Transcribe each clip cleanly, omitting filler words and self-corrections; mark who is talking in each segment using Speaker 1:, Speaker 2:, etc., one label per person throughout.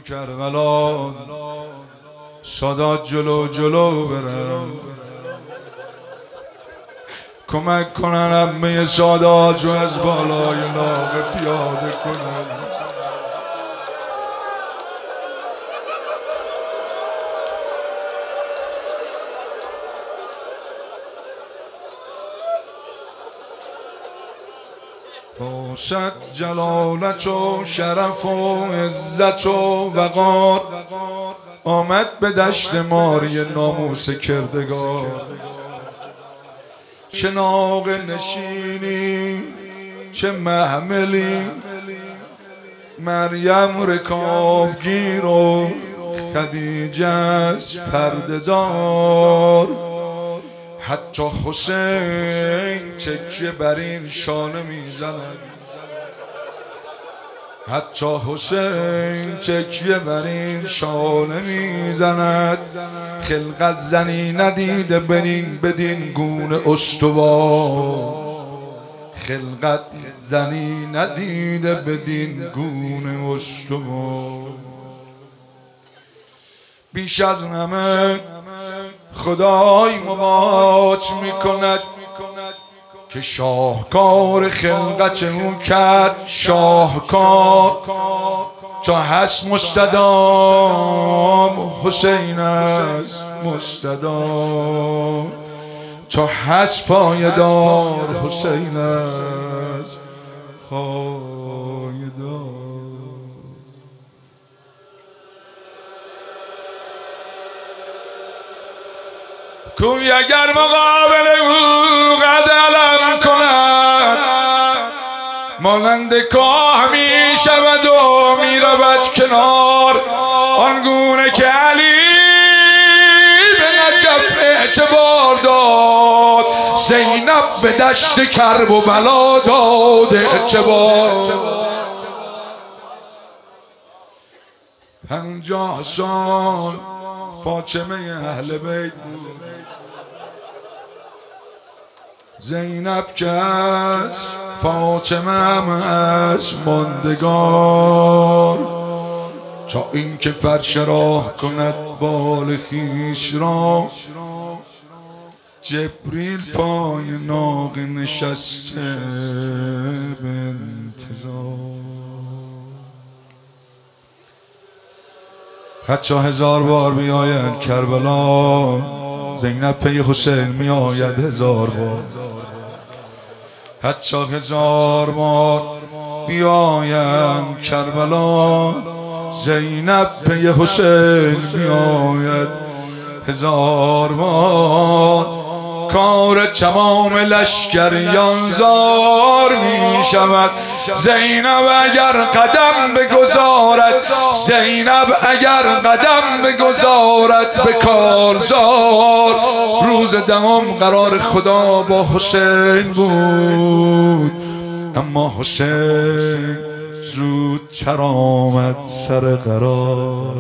Speaker 1: کربلا سادات جلو جلو برن، کمک کنن عمه سادات رو از بالای ناقه پیاده کنن. صد جلالت و شرف و عزت و وقار آمد به دشت ماری ناموس کردگار. چه ناقه نشینی چه محملی، مریم رکابگیر و خدیجه از پرده دار. حتی حسین تکیه بر این شانه میزند، حتی حسین تکیه بر این شانه میزند. خلقت زنی ندیده بدین گونه استوار، خلقت زنی ندیده بدین گونه استوار. بیش از همه خدای مباهات میکند که شاهکار خلقت او کرد شاهکار. تا هست مستدام حسین از مستدام، تا هست پایدار حسین از پایدار. کوی اگر مقابل او قد علم کند، مانند کاه می شود و می رود کنار. آنگونه که علی به نجف اعتبار داد، زینب به دشت کرب و بلا داد اعتبار. 50 سال فاطمه اهل بیت بود، زینب که از فاطمه هم از ماندگار. تا اینکه فرش راه کند بال خویش را، جبریل پای ناقه نشسته به انتظار. حتی 1000 بار بیاید کربلا، زینب پی حسین می آید 1000 بار. حتی 1000 بار بیایم کربلا، زینب پی حسین می آید 1000 بار. کار تمام لشکریان زار می شود، زینب اگر قدم بگذارد، زینب اگر قدم بگذارد به کارزار. روز 10 قرار خدا با حسین بود، اما حسین زودتر آمد سر قرار.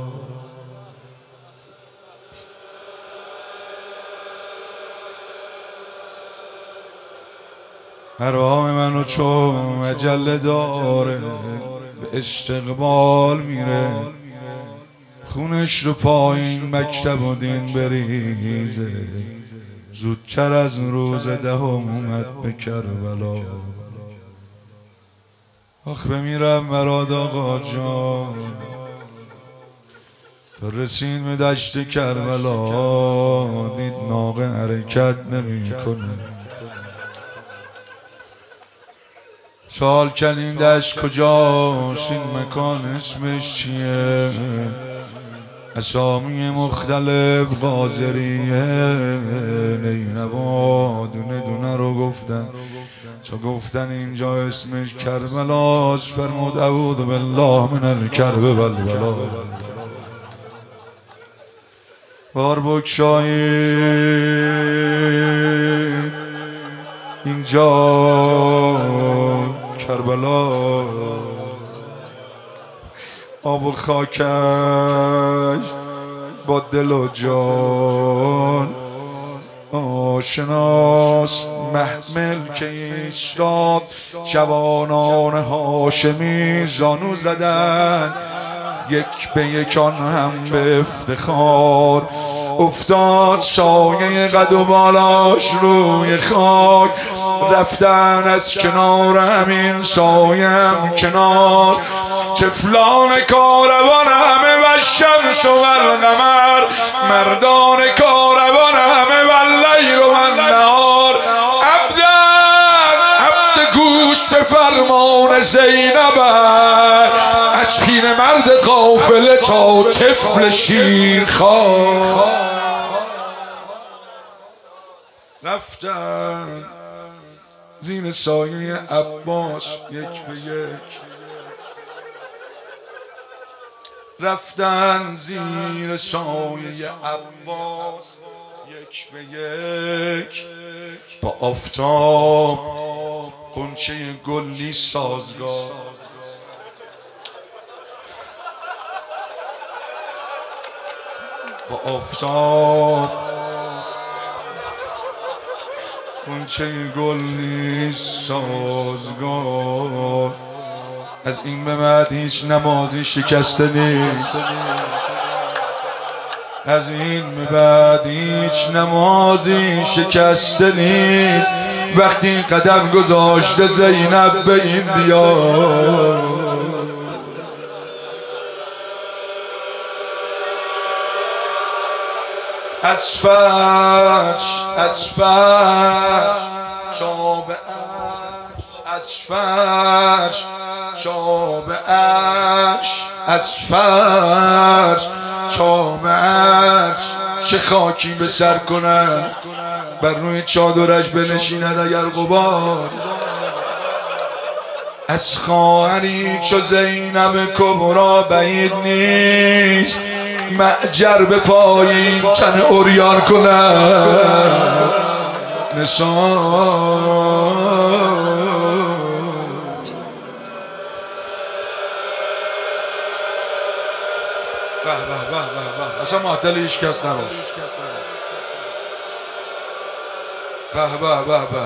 Speaker 1: راه منو چون مجله داره به استقبال میره، خونش رو پایین مکتب و دین بریزه. زودتر از روز 10 اومد به کربلا. آخ بمیرم مراد آقا جان، تا رسید به دشت کربلا، دید ناقه حرکت نمی کنه. سوال کردیم دشت کجاست، این مکان اسمش چیه؟ اسامی مختلف قاضریه نینوا دونه دونه رو گفتن. تا گفتن اینجا اسمش کربلاست، فرمود اعوذ بالله من الکرب والبلا. بار بگشایید اینجا کربلا، آب و خاکش با دل و جان آشناس. محمل که ایستاد جوانان هاشمی زانو زدن، یک به یک آن هم به افتخار. افتاد سایه قد و بالاش روی خاک، رفتن از کنار همین سایم کنار. طفلان کاروان همه و الشمس و القمر، مردان کاروان همه و اللیل و النهار. عبد گوش به فرمان زینب، از پیرمرد قافله تا طفل شیرخوار. رفتن زیر سایه عباس یک به یک، رفتن زیر سایه عباس یک به یک. با آفتاب غنچه گلی سازگار، با آفتاب غنچه گلی سازگار. از این به بعد هیچ نمازی شکسته نیست، از این به بعد هیچ نمازی شکسته نیست. وقتی قدم گذاشته زینب به این دیار، از فرش چاب عرش، از فرش چاب عرش، از فرش چاب عرش. چه خاکی به سر کند بر روی چادرش بنشیند اگر غبار. از خواهری چو زینب کبرا بعید نیست، معجر به پای تن عریان کند نثار. به به به به، اصلا معطل هیچ کس نباش. به به به به.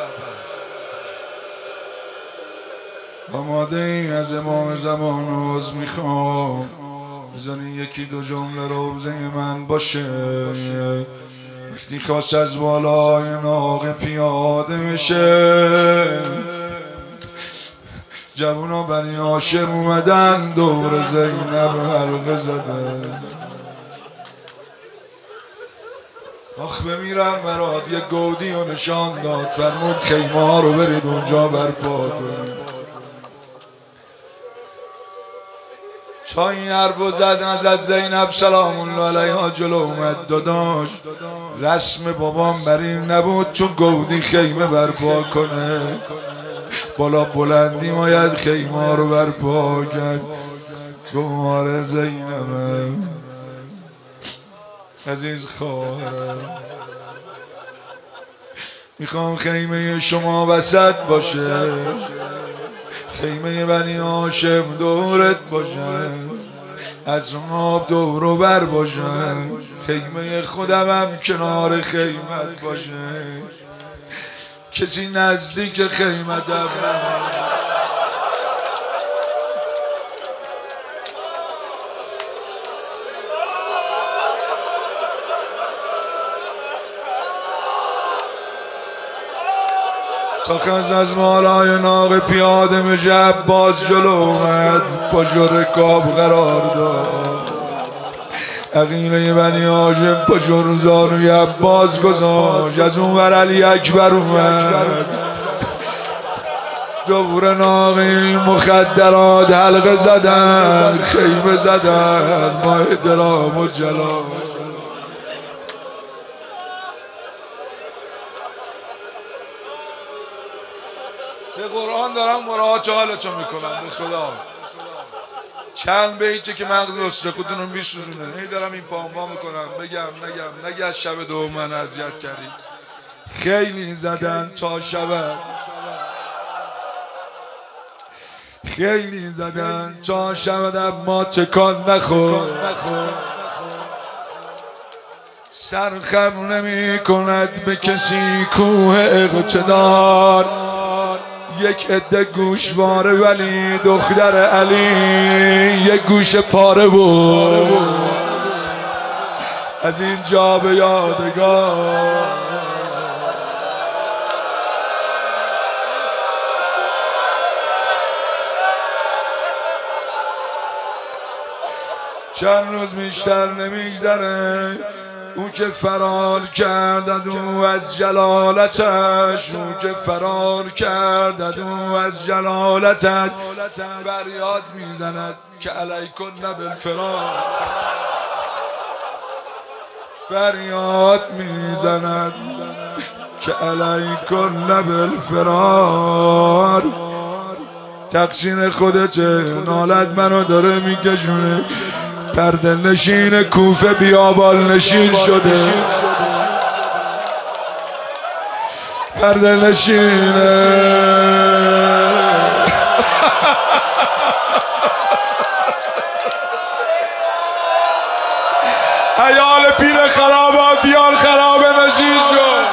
Speaker 1: آماده ای از امام زمان عذر میخوام، بزنی یکی دو جمله روزه من باشه. وقتی خواست از بالای ناقه پیاده میشه، جوونا بنی هاشم اومدن دور زینب حلقه زدن. آخ بمیرم برات یه گودی و نشان داد، فرمود خیمه ها رو برید اونجا برپا کنید. تا این حرفو زد نزد زینب سلام الله علیها جلو اومد. داداش رسم بابام بر این نبود تو گودی خیمه برپا کنه، بالا بلندی باید خیمه رو برپا کرد. گمار زینبم عزیز خواهرم، میخوام خیمه شما وسط باشه، خیمه بنی هاشم دورت باشه، از آب دور و بر باشه، خیمه خودم هم کنار خیمت باشه، کسی نزدیک خیمتم تا کس از مالای ناقه پیاده میشه. عباس جلو اومد پاشو رکاب قرار داد، عقیله بنی هاشم پاشو رو زانوی عباس گذاشت. از اون ور علی اکبر اومد دور ناقه مخدرات حلقه زدن، خیمه زدن با احترام و جلال. به قرآن دارم مراجعه حالتو میکنم به خدا. چند بیتی که مغز رسته خودونو میسوزونه، هی دارم این پامپا میکنم بگم نگه از شب دوم من اذیت کردی. خیلی زدن تا شب، خیلی زدن تا شب، اما تکان نخور. سر خم نمی کند به کسی کوه اقتدار. یک عده گوشواره ولی دختر علی یک گوش پاره بود از اینجا به یادگار. چند روز بیشتر نمیگذره اون که فرار کردد او از جلالتش، اون که فرار کردد او از جلالتش فریاد میزند که علیکن بالفرار، فریاد میزند که علیکن بالفرار. تقصیر خودته، نالت منو داره میکشونه. پرده نشین کوفه بیابان نشین شده، پرده نشینه عیال پیر خرابات بیان خرابه نشین شد،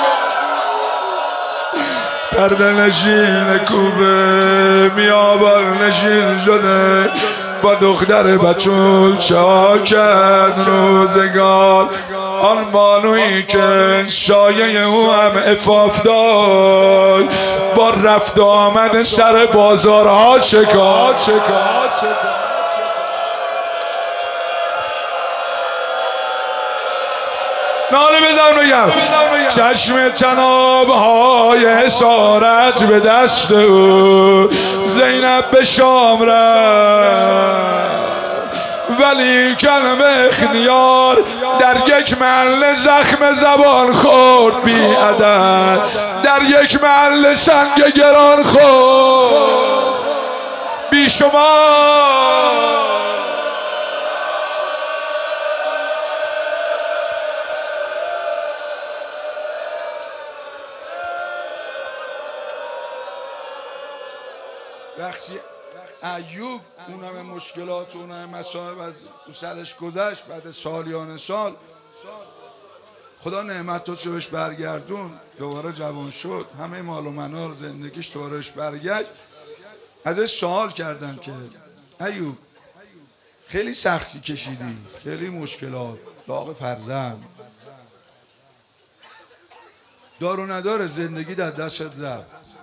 Speaker 1: پرده نشین کوفه بیابان نشین شده. با دختر بچول چاکد روزگار، آن بانویی که شایه او هم افاف داد با رفت آمد سر بازارها شکار. ناله بزن بگم چشم تنابهای اسارت به دست او، زینب به شام رفت ولی کلمه اختیار در یک محل زخم زبان خورد بی عدد، در یک محل سنگ گران خورد بی شمار. وقتی ایوب اون همه مشکلات و اون همه مصائب از تو سرش گذشت، بعد سالیان سال خدا نعمت رو بهش برگردون، دوباره جوان شد، همه مال و منال زندگیش دوبارهش برگشت. ازش سوال کردن که ایوب خیلی سختی کشیدی، خیلی مشکلات، داغ فرزند، دار و نداره زندگی در دستت رفت،